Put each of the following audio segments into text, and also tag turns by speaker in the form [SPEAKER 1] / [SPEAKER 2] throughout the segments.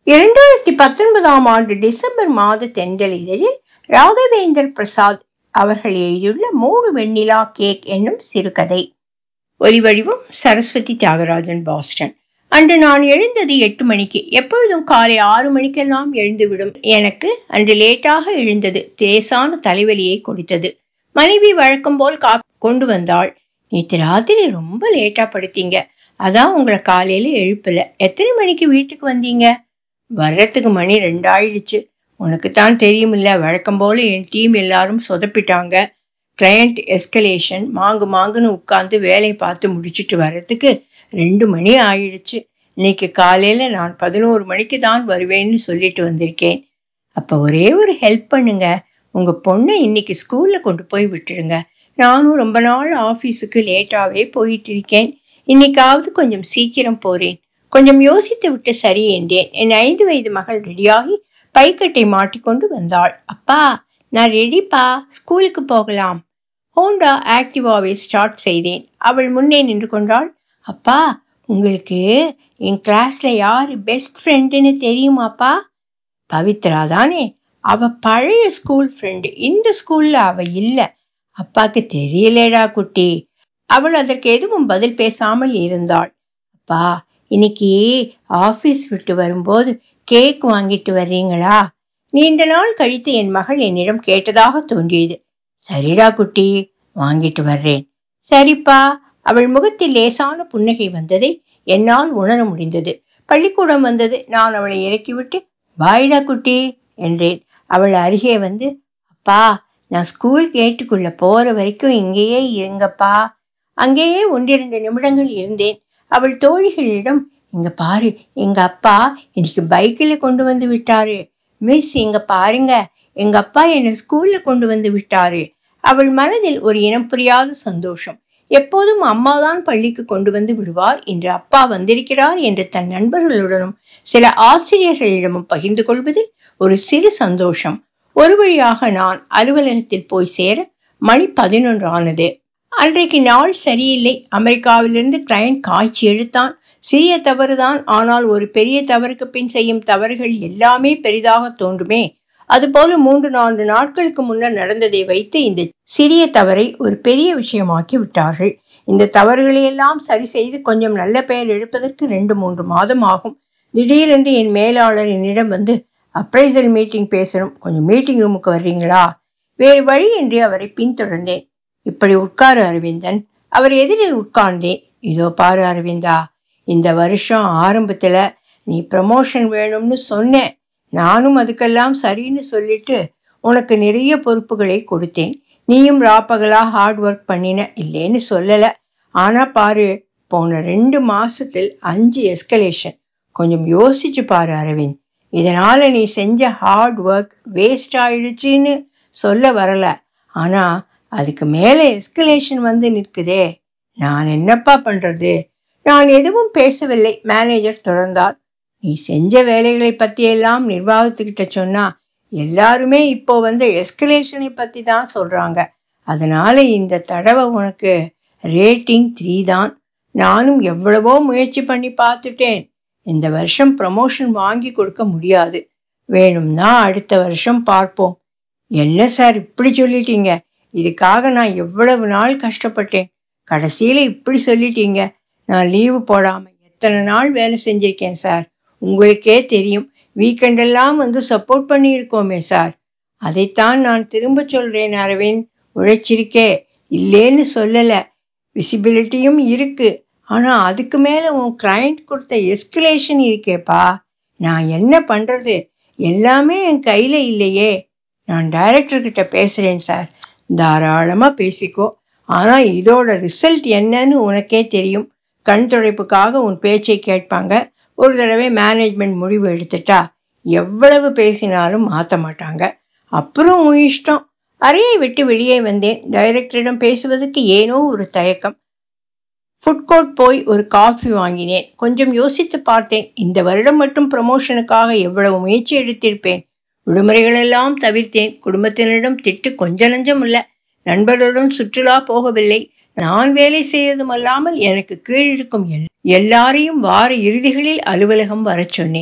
[SPEAKER 1] 2019ஆம் ஆண்டு டிசம்பர் மாத தென்றல் இதழில் ராகவேந்தர் பிரசாத் அவர்கள் எழுதியுள்ள 3 வெண்ணிலா கேக் என்னும் சிறுகதை. ஒலிவடிவம் சரஸ்வதி தியாகராஜன், பாஸ்டன். அன்று நான் எழுந்தது 8 மணிக்கு. எப்பொழுதும் காலை 6 மணிக்கெல்லாம் எழுந்துவிடும் எனக்கு அன்று லேட்டாக எழுந்தது லேசான தலைவலியை கொடுத்தது. மனைவி வழக்கம் போல் காப்பி கொண்டு வந்தாள். நேற்று ராத்திரி ரொம்ப லேட்டா படுத்தீங்க, அதான் உங்களை காலையில எழுப்பல. எத்தனை மணிக்கு வீட்டுக்கு வந்தீங்க? வர்றதுக்கு மணி 2 ஆயிடுச்சு. உனக்குத்தான் தெரியுமில்ல, வழக்கம் போல என் டீம் எல்லாரும் சொதப்பிட்டாங்க. கிளையண்ட் எஸ்கலேஷன் மாங்குன்னு உட்கார்ந்து வேலையை பார்த்து முடிச்சுட்டு வர்றதுக்கு 2 மணி ஆயிடுச்சு. இன்னைக்கு காலையில நான் 11 மணிக்கு தான் வருவேன்னு சொல்லிட்டு வந்திருக்கேன். அப்ப ஒரே ஒரு ஹெல்ப் பண்ணுங்க, உங்க பொண்ணை இன்னைக்கு ஸ்கூல்ல கொண்டு போய் விட்டுருங்க. நானும் ரொம்ப நாள் ஆபீஸுக்கு லேட்டாவே போயிட்டு இருக்கேன். இன்னைக்காவது கொஞ்சம் சீக்கிரம் போறேன். கொஞ்சம் யோசித்து விட்டு சரி என்றேன். என் 5 வயது மகள் ரெடியாகி பைக்கட்டை மாட்டிக்கொண்டு வந்தாள். அப்பா, நான் ரெடிப்பா, ஸ்கூலுக்கு போகலாம். ஹோண்டா ஆக்டிவாவை ஸ்டார்ட் செய்தேன். அவள் முன்னே நின்று கொண்டாள். அப்பா, உங்களுக்கு என் கிளாஸ்ல யாரு பெஸ்ட் ஃப்ரெண்டுன்னு தெரியுமாப்பா? பவித்ரா தானே? அவ பழைய ஸ்கூல் ஃப்ரெண்டு. இந்த ஸ்கூல்ல அவ இல்ல. அப்பாக்கு தெரியலேடா குட்டி. அவள் அதற்கு எதுவும் பதில் பேசாமல் இருந்தாள். அப்பா, இன்னைக்கு ஆபீஸ் விட்டு வரும்போது கேக் வாங்கிட்டு வர்றீங்களா? நீண்ட நாள் கழித்து என் மகள் என்னிடம் கேட்டதாக தோன்றியது. சரிடா குட்டி, வாங்கிட்டு வர்றேன். சரிப்பா. அவள் முகத்தில் லேசான புன்னகை வந்ததை என்னால் உணர முடிந்தது. பள்ளிக்கூடம் வந்தது. நான் அவளை இறக்கிவிட்டு பாய்டா குட்டி என்றேன். அவள் அருகே வந்து, அப்பா, நான் ஸ்கூல் கேட்டுக்குள்ள போற வரைக்கும் இங்கேயே இருங்கப்பா. அங்கேயே 1-2 நிமிடங்கள் இருந்தேன். அவள் தோழிகளிடம், இங்க பாரு, எங்க அப்பா இன்னைக்கு பைக்கில் கொண்டு வந்து விட்டாரு. மிஸ், இங்க பாருங்க, எங்க அப்பா என்னை ஸ்கூல்ல கொண்டு வந்து விட்டாரு. அவள் மனதில் ஒரு இனம் புரியாத சந்தோஷம். எப்போதும் அம்மாதான் பள்ளிக்கு கொண்டு வந்து விடுவார், இன்று அப்பா வந்திருக்கிறார் என்று தன் நண்பர்களுடனும் சில ஆசிரியர்களிடமும் பகிர்ந்து கொள்வதில் ஒரு சிறு சந்தோஷம். ஒரு வழியாக நான் அலுவலகத்தில் போய் சேர மணி 11 ஆனது. அன்றைக்கு நாள் சரியில்லை. அமெரிக்காவிலிருந்து கிளையண்ட் காய்ச்சி எழுத்தான். சிறிய தவறுதான், ஆனால் ஒரு பெரிய தவறுக்கு பின் செய்யும் தவறுகள் எல்லாமே பெரிதாக தோன்றுமே. அதுபோல 3-4 நாட்களுக்கு முன்னர் நடந்ததை வைத்து இந்த சிறிய தவறை ஒரு பெரிய விஷயமாக்கி விட்டார்கள். இந்த தவறுகளையெல்லாம் சரி செய்து கொஞ்சம் நல்ல பெயர் எடுப்பதற்கு 2-3 மாதம் ஆகும். திடீரென்று என் மேலாளர் என்னிடம் வந்து, அப்ரைசல் மீட்டிங் பேசணும், கொஞ்சம் மீட்டிங் ரூமுக்கு வர்றீங்களா? வேறு வழியின்றி அவரை பின்தொடர்ந்தேன். இப்படி உட்காரு அரவிந்தன். அவர் எதிரில் உட்கார்ந்தேன். இதோ பாரு அரவிந்தா, இந்த வருஷம் ஆரம்பத்துல நீ ப்ரமோஷன் வேணும்னு சொன்னேன். நானும் அதுக்கெல்லாம் சரின்னு சொல்லிட்டு உனக்கு நிறைய பொறுப்புகளை கொடுத்தேன். நீயும் ராப்பகலா ஹார்ட் ஒர்க் பண்ணின, இல்லைன்னு சொல்லல. ஆனா பாரு, போன 2 மாசத்தில் 5 எஸ்கலேஷன். கொஞ்சம் யோசிச்சு பாரு அரவிந்த். இதனால நீ செஞ்ச ஹார்ட் ஒர்க் வேஸ்ட் ஆயிடுச்சுன்னு சொல்ல வரல. ஆனா அதுக்கு மேல எஸ்கலேஷன் வந்து நிற்குதே. நான் என்னப்பா பண்றது? நான் எதுவும் பேசவில்லை. மேனேஜர் தொடர்ந்தார். நீ செஞ்ச வேலைகளை பத்தியெல்லாம் நிர்வாகத்துக்கிட்ட சொன்னா எல்லாருமே இப்போ வந்து எஸ்கலேஷனை பத்தி தான் சொல்றாங்க. அதனால இந்த தடவை உனக்கு ரேட்டிங் 3 தான். நானும் எவ்வளவோ முயற்சி பண்ணி பார்த்துட்டேன். இந்த வருஷம் ப்ரமோஷன் வாங்கி கொடுக்க முடியாது. வேணும்னா அடுத்த வருஷம் பார்ப்போம். என்ன சார் இப்படி சொல்லிட்டீங்க? இதுக்காக நான் எவ்வளவு நாள் கஷ்டப்பட்டேன். கடைசியில இப்படி சொல்லிட்டீங்க. நான் லீவு போடாம எத்தனை நாள் வேலை செஞ்சிருக்கேன் சார். உங்களுக்கே தெரியும். வீக்கெண்டெல்லாம் வந்து சப்போர்ட் பண்ணியிருக்கோமே சார். அதைத்தான் நான் திரும்ப சொல்றேன் அரவிந்த். உழைச்சிருக்கே, இல்லேன்னு சொல்லல. விசிபிலிட்டியும் இருக்கு. ஆனா அதுக்கு மேல உன் கிளையண்ட் கொடுத்த எஸ்கலேஷன் இருக்கேப்பா. நான் என்ன பண்றது? எல்லாமே என் கையில இல்லையே. நான் டைரக்டர் கிட்ட பேசுறேன் சார். தாராளமா பேசிக்கோ. ஆனா இதோட ரிசல்ட் என்னன்னு உனக்கே தெரியும். கண் துடைப்புக்காக உன் பேச்சை கேட்பாங்க. ஒரு தடவை மேனேஜ்மெண்ட் முடிவு எடுத்துட்டா எவ்வளவு பேசினாலும் மாற்ற மாட்டாங்க. அப்புறம் உன் இஷ்டம். அறையை விட்டு வெளியே வந்தேன். டைரக்டரிடம் பேசுவதற்கு ஏனோ ஒரு தயக்கம். ஃபுட்கோர்ட் போய் ஒரு காஃபி வாங்கினேன். கொஞ்சம் யோசித்து பார்த்தேன். இந்த வருடம் மட்டும் ப்ரமோஷனுக்காக எவ்வளவு முயற்சி எடுத்திருப்பேன். விடுமுறைகளெல்லாம் தவிர்த்தேன். குடும்பத்தினரிடம் திட்டு கொஞ்சம் நஞ்சம் இல்லை. நண்பர்களுடன் சுற்றுலா போகவில்லை. நான் வேலை செய்வதும் அல்லாமல் எனக்கு கீழிருக்கும் எல்லாரையும் வார இறுதிகளில் அலுவலகம் வர சொன்னேன்.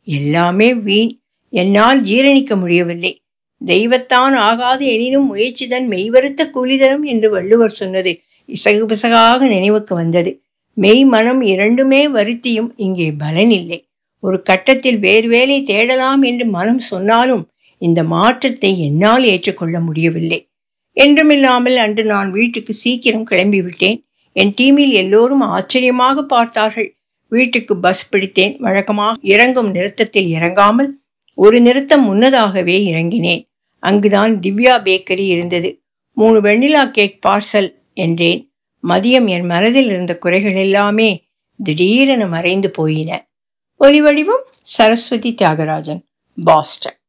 [SPEAKER 1] எல்லாமே வீண். என்னால் ஜீரணிக்க முடியவில்லை. தெய்வத்தான் ஆகாது எனினும் முயற்சிதன் மெய்வருத்த கூலிதரும் என்று வள்ளுவர் சொன்னது இசகு பிசகாக நினைவுக்கு வந்தது. மெய் மனம் இரண்டுமே வருத்தியும் இங்கே பலனில்லை. ஒரு கட்டத்தில் வேறு வேலை தேடலாம் என்று மனம் சொன்னாலும் இந்த மாற்றத்தை என்னால் ஏற்றுக்கொள்ள முடியவில்லை. என்றுமில்லாமல் அன்று நான் வீட்டுக்கு சீக்கிரம் கிளம்பிவிட்டேன். என் டீமில் எல்லோரும் ஆச்சரியமாக பார்த்தார்கள். வீட்டுக்கு பஸ் பிடித்தேன். வழக்கமாக இறங்கும் நிறுத்தத்தில் இறங்காமல் ஒரு நிறுத்தம் முன்னதாகவே இறங்கினேன். அங்குதான் திவ்யா பேக்கரி இருந்தது. 3 வெண்ணிலா கேக் பார்சல் என்றேன். மதியம் என் மனதில் இருந்த குறைகள் எல்லாமே திடீரென மறைந்து போயின. ஒலிவடிவம் சரஸ்வதி தியாகராஜன், பாஸ்டன்.